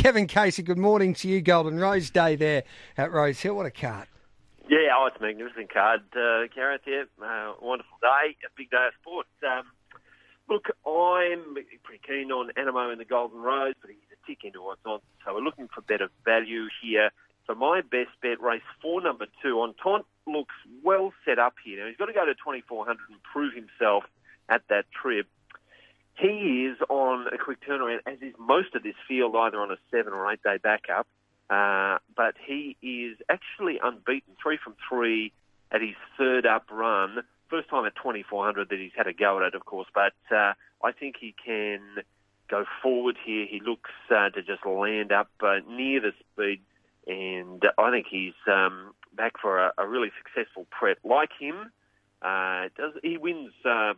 Kevin Casey, good morning to you. Golden Rose Day there at Rose Hill. What a card. Yeah, it's a magnificent card, Gareth. Yeah, wonderful day, a big day of sport. Look, I'm pretty keen on Animo in the Golden Rose, but he's a tick into what's on. So we're looking for better value here. So my best bet, race 4, number 2, on Taunt, looks well set up here. Now, he's got to go to 2,400 and prove himself at that trip. He is on a quick turnaround, as is most of this field, either on a 7 or 8 day backup. But he is actually unbeaten, 3 from 3 at his third up run. First time at 2,400 that he's had a go at it, of course. But I think he can go forward here. He looks to just land up near the speed. And I think he's back for a really successful prep. Like him, he wins,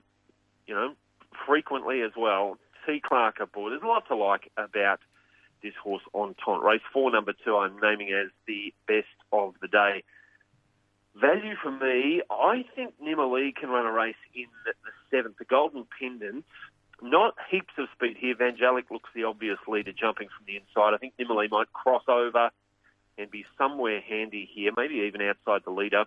frequently as well. C. Clark aboard. There's a lot to like about this horse on Taunt. Race 4, number 2, I'm naming as the best of the day. Value for me, I think Nimalee can run a race in the 7th. The Golden Pendant, not heaps of speed here. Vangelic looks the obvious leader jumping from the inside. I think Nimalee might cross over and be somewhere handy here, maybe even outside the leader.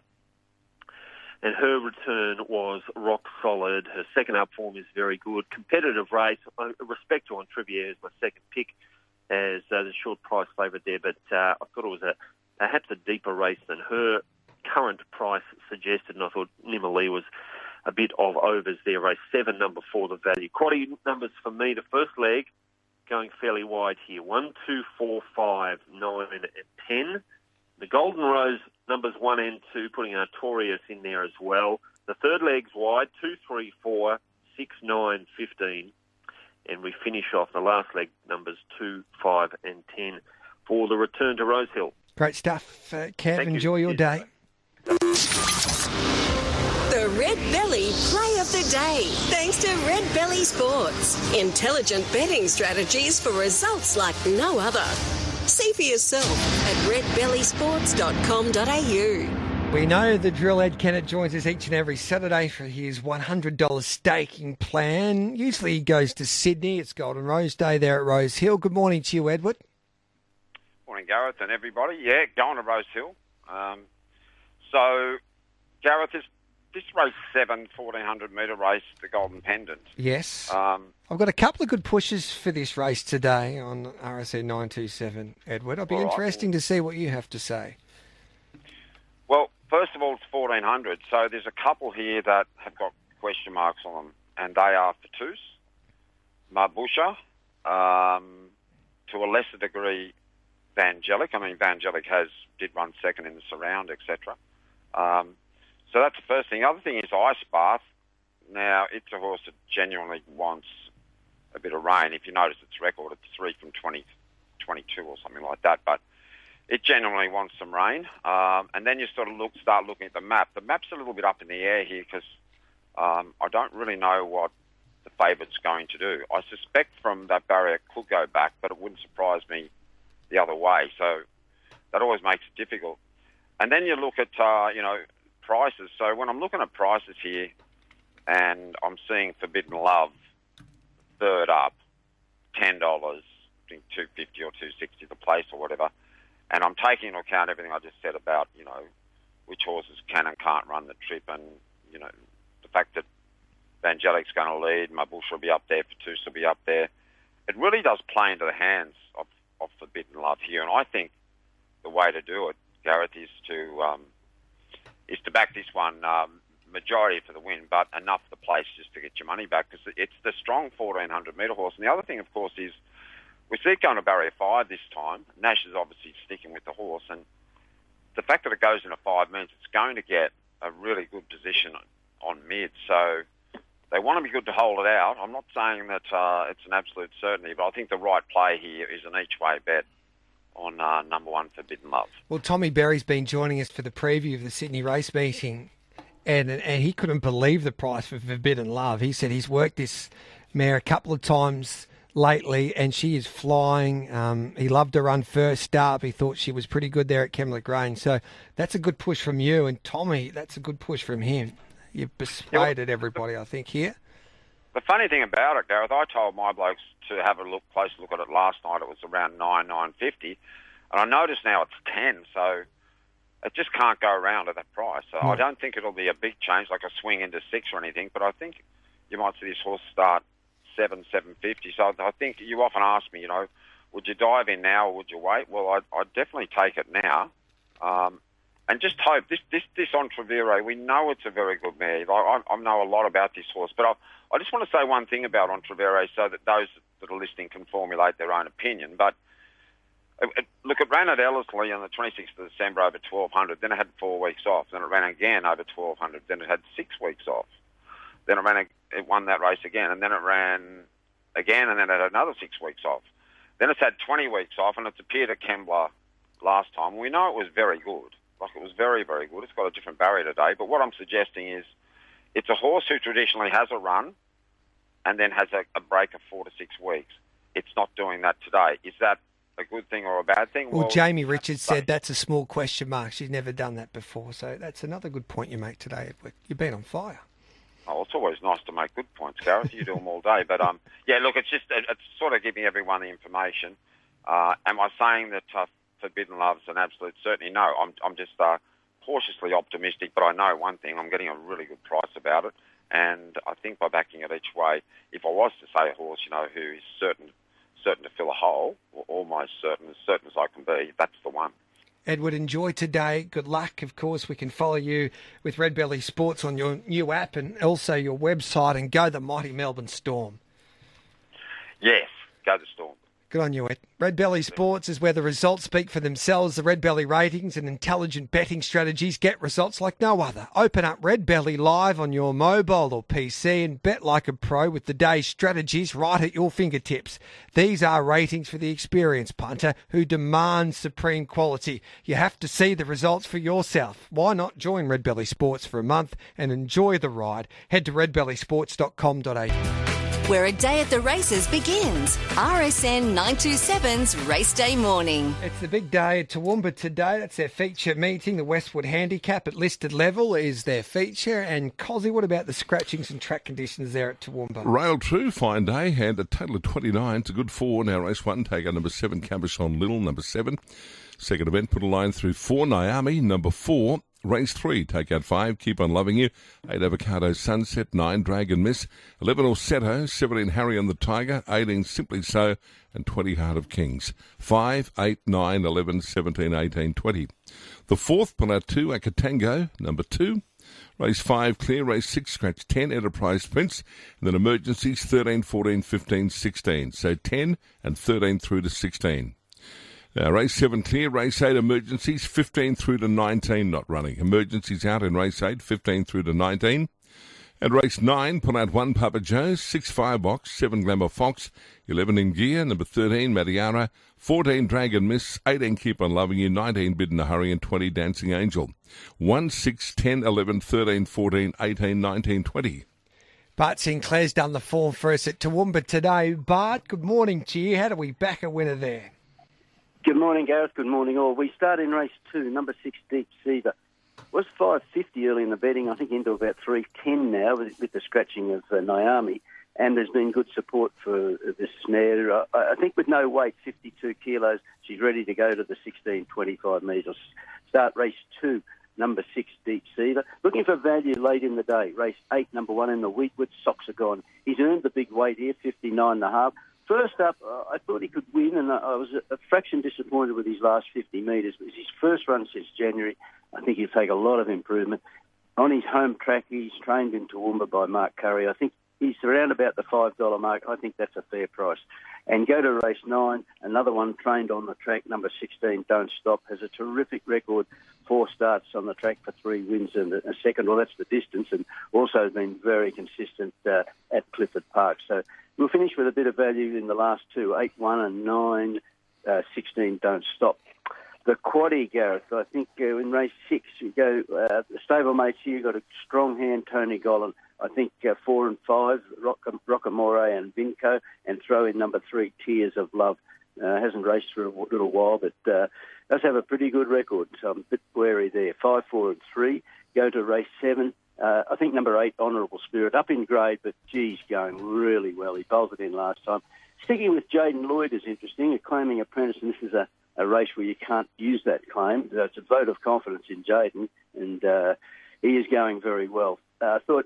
And her return was rock solid. Her second up form is very good. Competitive race. Respect to on Trivia as my second pick as the short price favourite there. But I thought it was perhaps a deeper race than her current price suggested. And I thought Nimalee was a bit of overs there. Race 7, number 4, the value. Quality numbers for me. The first leg going fairly wide here. 1, 2, 4, 5, 9 and 10. The Golden Rose, numbers 1 and 2, putting Artorias in there as well. The third leg's wide, 2, 3, 4, 6, 9, 15. And we finish off the last leg, numbers 2, 5 and 10 for the return to Rose Hill. Great stuff, Kev. Enjoy your day. The Red Belly Play of the Day, thanks to Red Belly Sports. Intelligent betting strategies for results like no other. See for yourself at redbellysports.com.au. We know the drill Ed Kennett joins us each and every Saturday for his $100 staking plan. Usually he goes to Sydney. It's Golden Rose Day there at Rose Hill. Good morning to you, Edward. Morning, Gareth and everybody. Yeah, going to Rose Hill. So, Gareth, this race 7, 1,400-metre race, the Golden Pendant. Yes. I've got a couple of good pushes for this race today on RSN 927, Edward. It'll be interesting to see what you have to say. Well, first of all, it's 1,400, so there's a couple here that have got question marks on them, and they are Fatus, Marbusha, to a lesser degree, Vangelic. I mean, Vangelic did run second in the surround, etc. So that's the first thing. The other thing is Ice Bath. Now, it's a horse that genuinely wants a bit of rain. If you notice its record, it's 3 from 22 or something like that. But it genuinely wants some rain. And then you sort of start looking at the map. The map's a little bit up in the air here because I don't really know what the favourite's going to do. I suspect from that barrier it could go back, but it wouldn't surprise me the other way. So that always makes it difficult. And then you look at, prices. So when I'm looking at prices here and I'm seeing Forbidden Love third up, $10, I think $2.50 or $2.60 the place or whatever, and I'm taking into account everything I just said about, which horses can and can't run the trip and, the fact that Vangelic's going to lead, Marbusha will be up there, Fatus will be up there. It really does play into the hands of Forbidden Love here, and I think the way to do it, Gareth, is to back this one majority for the win, but enough the place just to get your money back because it's the strong 1,400-metre horse. And the other thing, of course, is we see it going to barrier 5 this time. Nash is obviously sticking with the horse, and the fact that it goes into 5 means it's going to get a really good position on mid. So they want to be good to hold it out. I'm not saying that it's an absolute certainty, but I think the right play here is an each-way bet on number 1, Forbidden Love. Well, Tommy Berry's been joining us for the preview of the Sydney race meeting, and he couldn't believe the price for Forbidden Love. He said he's worked this mare a couple of times lately, and she is flying. He loved her run first up. He thought she was pretty good there at Kemlock Grange. So that's a good push from you. And Tommy, that's a good push from him. You've persuaded everybody, I think, here. The funny thing about it, Gareth, I told my blokes to have a close look at it last night. It was around 9.50, and I noticed now it's 10. So it just can't go around at that price. So I don't think it'll be a big change, like a swing into 6 or anything. But I think you might see this horse start 7.50. So I think you often ask me, would you dive in now or would you wait? Well, I'd definitely take it now. And just hope this Entrevere, we know it's a very good mare. I know a lot about this horse, but I just want to say one thing about Entrevere so that those that are listening can formulate their own opinion. But look, it ran at Ellerslie on the 26th of December over 1,200. Then it had 4 weeks off. Then it ran again over 1,200. Then it had 6 weeks off. Then it won that race again, and then it ran again, and then it had another 6 weeks off. Then it's had 20 weeks off, and it's appeared at Kembla last time. We know it was very good. It was very, very good. It's got a different barrier today. But what I'm suggesting is it's a horse who traditionally has a run and then has a break of 4 to 6 weeks. It's not doing that today. Is that a good thing or a bad thing? Well, Jamie Richards said that's a small question mark. She's never done that before. So that's another good point you make today, Edward. You've been on fire. Oh, it's always nice to make good points, Gareth. You do them all day. But, yeah, look, it's sort of giving everyone the information. Am I saying that Forbidden Love's an absolute certainty? No, I'm just cautiously optimistic, but I know one thing, I'm getting a really good price about it, and I think by backing it each way, if I was to say a horse, who is certain to fill a hole, or almost certain as I can be, that's the one. Edward, enjoy today. Good luck. Of course, we can follow you with Red Belly Sports on your new app and also your website, and go the mighty Melbourne Storm. Yes, go the Storm. Good on you, Ed. Red Belly Sports is where the results speak for themselves. The Red Belly ratings and intelligent betting strategies get results like no other. Open up Red Belly Live on your mobile or PC and bet like a pro with the day's strategies right at your fingertips. These are ratings for the experienced punter who demands supreme quality. You have to see the results for yourself. Why not join Red Belly Sports for a month and enjoy the ride? Head to redbellysports.com.au. Where a day at the races begins. RSN 927's Race Day Morning. It's the big day at Toowoomba today. That's their feature meeting. The Westwood Handicap at listed level is their feature. And Cozzy, what about the scratchings and track conditions there at Toowoomba? Rail 2, fine day, and a total of 29. It's a good 4. Now race 1, take out number 7, Cabochon Little, number 7. Second event, put a line through 4, Naomi, number 4. Race 3, take out 5, Keep on Loving You, 8, Avocado Sunset, 9, Dragon Miss, 11, Orsetto, 17, Harry and the Tiger, 18, Simply So, and 20, Heart of Kings. 5, 8, 9, 11, 17, 18, 20. The fourth, pull out 2, Akatango, number 2. Race 5, Clear. Race 6, Scratch 10, Enterprise Prince. And then Emergencies, 13, 14, 15, 16. So 10 and 13 through to 16. Race 7 Clear, Race 8 Emergencies, 15 through to 19 not running. Emergencies out in Race 8, 15 through to 19. And Race 9, pull out 1 Papa Joe's, 6 Firebox, 7 Glamour Fox, 11 In Gear, number 13 Madiara, 14 Dragon Miss, 18 Keep on Loving You, 19 Bid in a Hurry, and 20 Dancing Angel. 1, 6, 10, 11, 13, 14, 18, 19, 20. Bart Sinclair's done the form for us at Toowoomba today. Bart, good morning to you. How do we back a winner there? Good morning, Gareth. Good morning, all. We start in race 2, number 6, Deep Seaver. Was $5.50 early in the betting, I think into about $3.10 now with the scratching of Naomi. And there's been good support for this mare. I think with no weight, 52 kilos, she's ready to go to the 16.25 metres. Start race 2, number 6, Deep Seaver. Looking for value late in the day. Race 8, number 1 in the Wheatwood, Socks Are Gone. He's earned the big weight here, 59.5. First up, I thought he could win, and I was a fraction disappointed with his last 50 metres. It was his first run since January. I think he'll take a lot of improvement. On his home track, he's trained in Toowoomba by Mark Curry. I think he's around about the $5 mark. I think that's a fair price. And go to race 9, another one trained on the track, number 16, Don't Stop, has a terrific record, 4 starts on the track for 3 wins and a second. Well, that's the distance, and also has been very consistent at Clifford Park. So we'll finish with a bit of value in the last 2, 8, 1 and 9, 16, Don't Stop. The quaddie, Gareth, I think in race 6, you go, the stablemates here, you've got a strong hand, Tony Gollan. I think 4 and 5, Rockamore and Vinco, and throw in number 3, Tears of Love. Hasn't raced for a little while, but does have a pretty good record, so I'm a bit wary there. 5, 4 and 3, go to race 7. I think number 8, Honourable Spirit, up in grade, but geez, going really well. He bolted in last time. Sticking with Jaden Lloyd is interesting, a claiming apprentice, and this is a race where you can't use that claim. It's a vote of confidence in Jaden, and he is going very well. I thought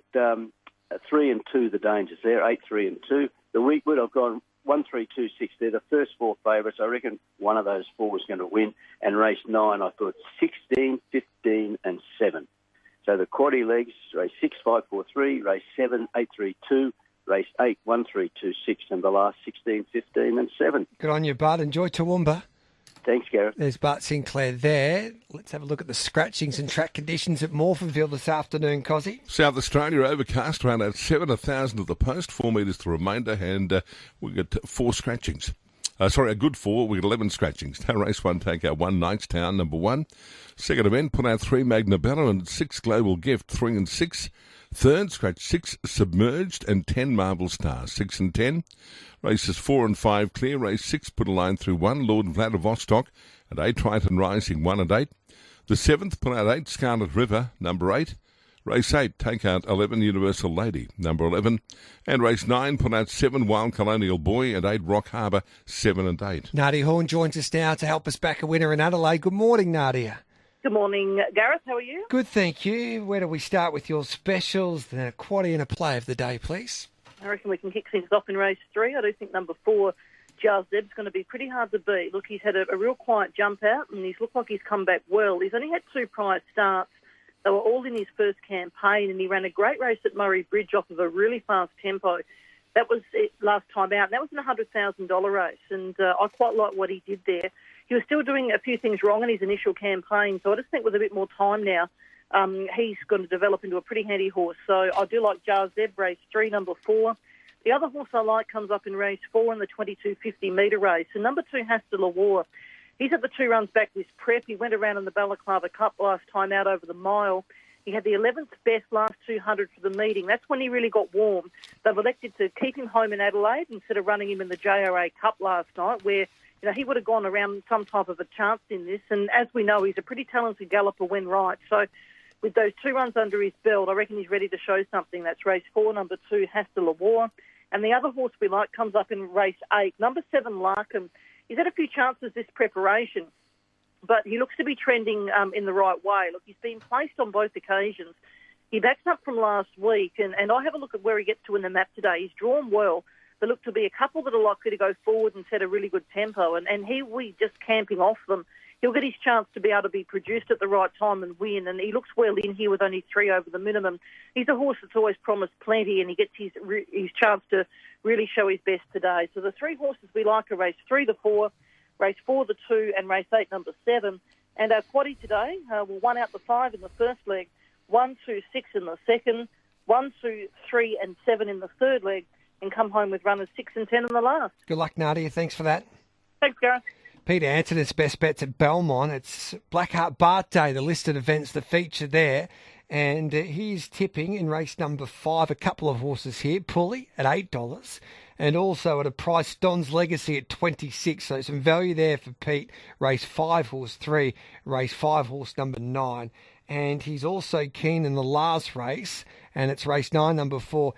3 and 2, the dangers there, 8, 3 and 2. The Weekwood, I've gone 1, 3, 2, 6. They're the first 4 favourites. I reckon one of those 4 is going to win. And race 9, I thought 16, 15 and 7. So the quaddy legs, race 6, 5, 4, 3, race 7, 8, 3, 2, race 8, 1, 3, 2, 6, and the last 16, 15 and 7. Good on you, Bud. Enjoy Toowoomba. Thanks, Gareth. There's Bart Sinclair there. Let's have a look at the scratchings and track conditions at Morphinville this afternoon, Cozzy. South Australia overcast, around at 7, 1,000 at the post, 4 metres the remainder, and we got 4 scratchings. A good 4. We got 11 scratchings. Now race 1, take out 1, Knightstown, number 1. Second event, put out 3, Magnabella, and 6, Global Gift, 3 and 6. Third, scratch 6, Submerged, and 10, Marble Star, 6 and 10. Races 4 and 5 clear. Race 6 put a line through 1, Lord Vladivostok, and 8, Triton Rising, 1 and 8. The 7th put out 8, Scarlet River, number 8. Race 8, take out 11, Universal Lady, number 11. And race 9, put out 7, Wild Colonial Boy, and 8, Rock Harbour, 7 and 8. Nadia Horn joins us now to help us back a winner in Adelaide. Good morning, Nadia. Good morning, Gareth. How are you? Good, thank you. Where do we start with your specials? The quaddie and a play of the day, please. I reckon we can kick things off in race 3. I do think number 4, Jar Zeb's going to be pretty hard to beat. Look, he's had a real quiet jump out, and he's looked like he's come back well. He's only had 2 prior starts. They were all in his first campaign, and he ran a great race at Murray Bridge off of a really fast tempo. That was it last time out. That was an $100,000 race, and I quite like what he did there. He was still doing a few things wrong in his initial campaign, so I just think with a bit more time now, he's going to develop into a pretty handy horse. So I do like Jar Zeb, race 3, number 4. The other horse I like comes up in race 4 in the 2250-metre race. And number 2, Hasta La War. He's had the 2 runs back this prep. He went around in the Balaclava Cup last time out over the mile. He had the 11th best last 200 for the meeting. That's when he really got warm. They've elected to keep him home in Adelaide instead of running him in the JRA Cup last night, where he would have gone around some type of a chance in this. And as we know, he's a pretty talented galloper when right. So with those 2 runs under his belt, I reckon he's ready to show something. That's race 4, number 2, Hasta La War. And the other horse we like comes up in race 8, number 7, Larkham. He's had a few chances this preparation, but he looks to be trending in the right way. Look, he's been placed on both occasions. He backs up from last week, and I have a look at where he gets to in the map today. He's drawn well. There look to be a couple that are likely to go forward and set a really good tempo, and he will be just camping off them. He'll get his chance to be able to be produced at the right time and win, and he looks well in here with only 3 over the minimum. He's a horse that's always promised plenty, and he gets his chance to really show his best today. So the 3 horses we like are race 3, the 4, race 4, the 2, and race 8, number 7. And our quaddie today will 1 out the 5 in the first leg, 1, 2, 6 in the second, 1, 2, 3, and 7 in the third leg, and come home with runners 6 and 10 in the last. Good luck, Nadia. Thanks for that. Thanks, Gareth. Peter Antonis' best bets at Belmont. It's Blackheart Bart Day, the listed events that feature there. And he's tipping in race number 5 a couple of horses here. Pulley at $8. And also at a price, Don's Legacy at $26. So some value there for Pete. Race 5, horse 3. Race 5, horse number 9. And he's also keen in the last race. And it's race 9, number 4.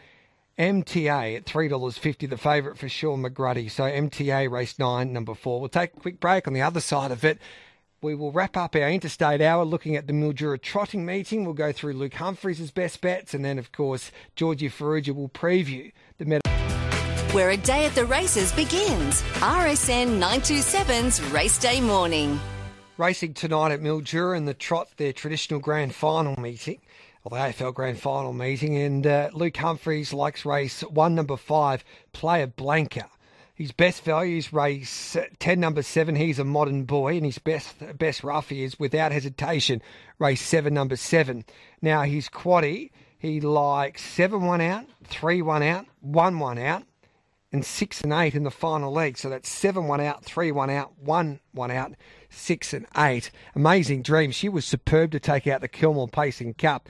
MTA at $3.50, the favourite for Sean McGruddy. So MTA race 9, number 4. We'll take a quick break. On the other side of it, we will wrap up our interstate hour looking at the Mildura trotting meeting. We'll go through Luke Humphries' best bets, and then, of course, Georgie Ferrugia will preview the where a day at the races begins. RSN 927's Race Day Morning. Racing tonight at Mildura in the trot, their traditional grand final meeting. Or the AFL Grand Final meeting, and Luke Humphries likes race 1, number 5, Player Blanca. His best value is race 10, number 7, He's a Modern Boy, and his best roughie is, without hesitation, race 7, number 7. Now, his quaddie, he likes 7 1 out, 3 1 out, 1 1 out, and 6 and 8 in the final leg. So that's 7 1 out, 3 1 out, 1 one out, 6 and 8. Amazing Dream. She was superb to take out the Kilmore Pacing Cup.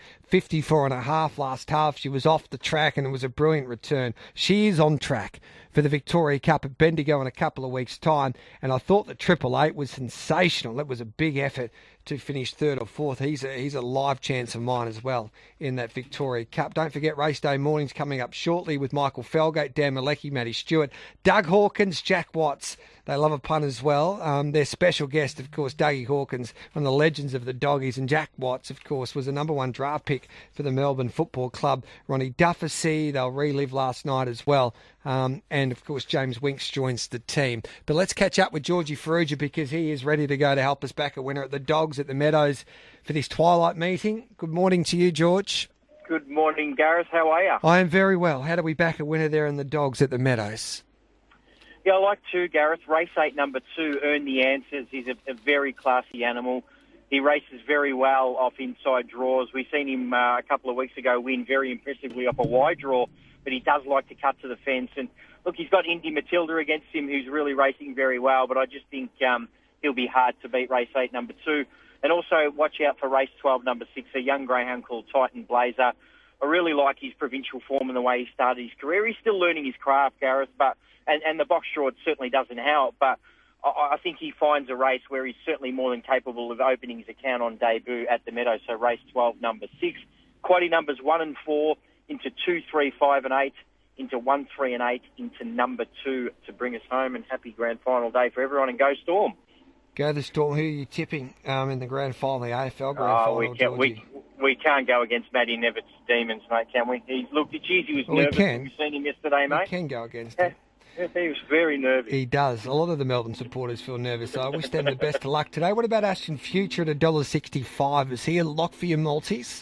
54.5 last half. She was off the track and it was a brilliant return. She is on track for the Victoria Cup at Bendigo in a couple of weeks' time. And I thought that Triple Eight was sensational. It was a big effort to finish third or fourth. He's a live chance of mine as well in that Victoria Cup. Don't forget Race Day Mornings coming up shortly with Michael Felgate, Dan Malecki, Matty Stewart, Doug Hawkins, Jack Watts. They love a pun as well. Their special guest, of course, Dougie Hawkins, one of the legends of the Doggies, and Jack Watts, of course, was a number 1 draft pick for the Melbourne Football Club. Ronnie Dufficy, they'll relive last night as well. And, of course, James Winks joins the team. But let's catch up with Georgie Ferrugia because he is ready to go to help us back a winner at the Dogs at the Meadows for this twilight meeting. Good morning to you, George. Good morning, Gareth. How are you? I am very well. How do we back a winner there in the Dogs at the Meadows? Yeah, I like 2, Gareth. Race 8, number 2, Earn the Answers. He's a very classy animal. He races very well off inside draws. We've seen him a couple of weeks ago win very impressively off a wide draw, but he does like to cut to the fence. And look, he's got Indy Matilda against him, who's really racing very well, but I just think he'll be hard to beat, race 8, number 2. And also watch out for race 12, number 6, a young greyhound called Titan Blazer. I really like his provincial form and the way he started his career. He's still learning his craft, Gareth, and the box draw certainly doesn't help, but I think he finds a race where he's certainly more than capable of opening his account on debut at the Meadows. So race 12, number 6. Quaddy numbers 1 and 4 into 2, 3, 5 and 8, into 1, 3 and 8, into number 2 to bring us home. And happy grand final day for everyone, and go Storm. Go the Storm. Who are you tipping in the grand final, the AFL grand final? We can't go against Matty Nevitt's Demons, mate, can we? He was nervous. Have you seen him yesterday, mate? We can go against him. He was very nervous. He does. A lot of the Melbourne supporters feel nervous, so I wish them the best of luck today. What about Ashton Future at $1.65? Is he a lock for your Maltese?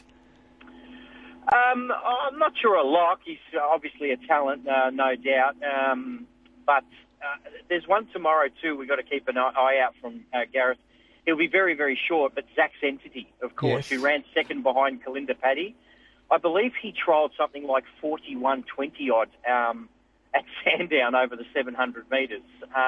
I'm not sure a lock. He's obviously a talent, no doubt. But there's one tomorrow too we've got to keep an eye out from Gareth. He'll be very, very short, but Zach's Entity, of course, who ran second behind Kalinda Paddy. I believe he trialled something like 41.20 odd at Sandown over the 700 metres.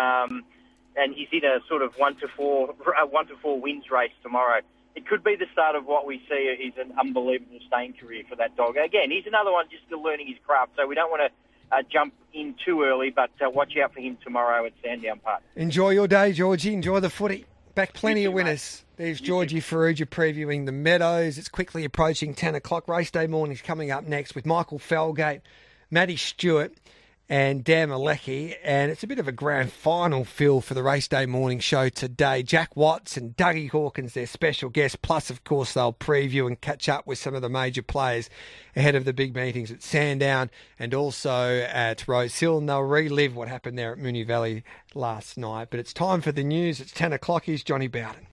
And he's in a sort of 1 to 4 wins race tomorrow. It could be the start of what we see is an unbelievable staying career for that dog. Again, he's another one just still learning his craft, so we don't want to jump in too early, but watch out for him tomorrow at Sandown Park. Enjoy your day, Georgie. Enjoy the footy. Back plenty of winners. Mate. There's Georgie Ferrugia previewing the Meadows. It's quickly approaching 10 o'clock. Race Day Morning's coming up next with Michael Felgate, Matty Stewart and Dan Malecki. And it's a bit of a grand final feel for the Race Day Morning show today. Jack Watts and Dougie Hawkins, their special guests. Plus, of course, they'll preview and catch up with some of the major players ahead of the big meetings at Sandown and also at Rose Hill. And they'll relive what happened there at Moonee Valley last night. But it's time for the news. It's 10 o'clock. Here's Johnny Bowden.